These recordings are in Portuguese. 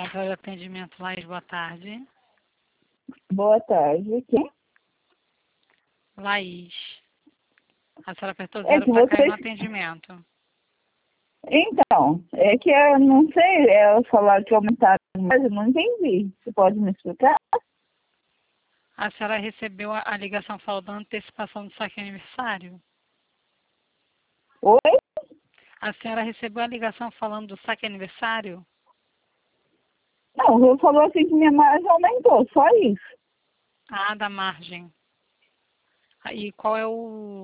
Central de Atendimento, Laís, boa tarde. Boa tarde. Quem? Laís. A senhora apertou É zero que para cair no vocês... atendimento. Então, é que eu não sei, o salário que aumentaram, mas eu não entendi. Você pode me explicar? A senhora recebeu a ligação falando da antecipação do saque aniversário? Oi? A senhora recebeu a ligação falando do saque aniversário? Não, você falou assim que minha margem aumentou, só isso. Ah, da margem. E qual é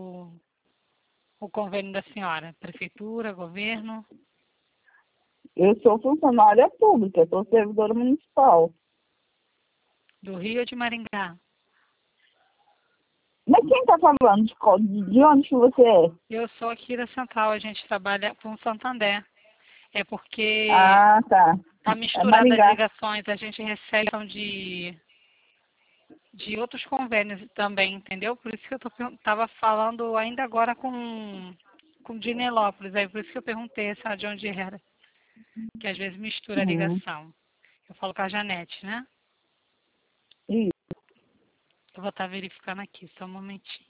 o convênio da senhora? Prefeitura, governo? Eu sou funcionária pública, sou servidora municipal. Do Rio ou de Maringá? Mas quem está falando? De onde que você é? Eu sou aqui da Central, a gente trabalha com Santander. É porque Ah, tá. tá É misturada as Maringá. ligações, a gente recebe de outros convênios também, entendeu? Por isso que eu tava falando ainda agora com Dinelópolis, aí por isso que eu perguntei se de onde era, que às vezes mistura a Hum, ligação. Eu falo com a Janete, né? isso. Eu vou estar verificando aqui, só um momentinho.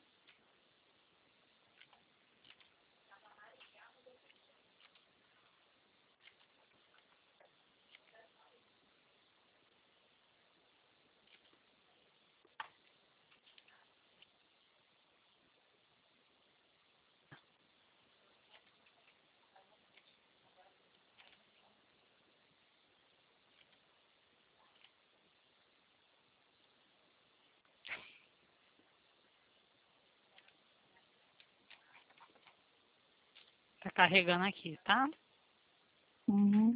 Tá carregando aqui, tá? Uhum.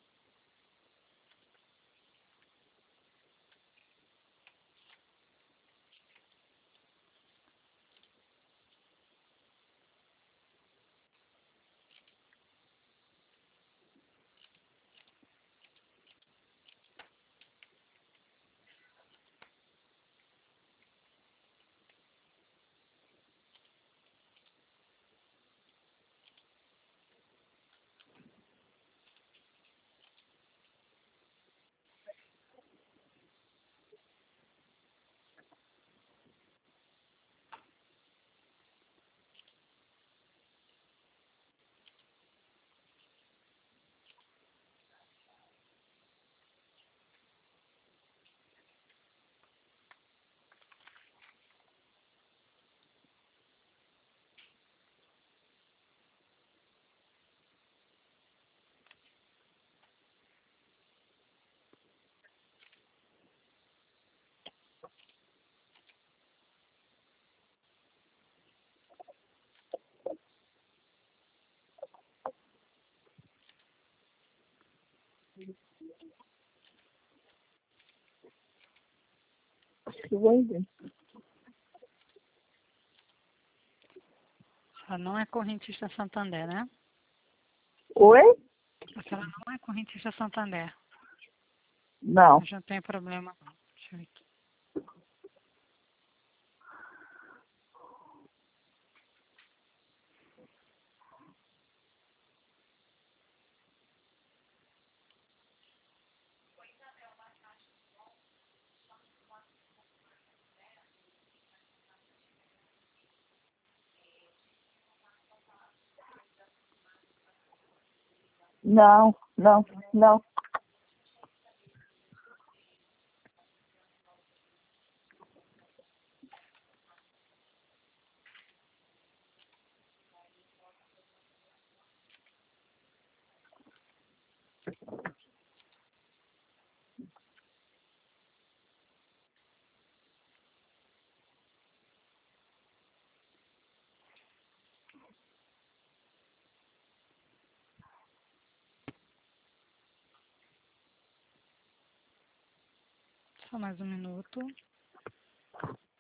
Acho que vou ver. Ela não é correntista Santander, né? Oi? A senhora não é correntista Santander. Não. Eu já não tenho problema, não. Deixa eu ver aqui. Não, não, não. Só mais um minuto.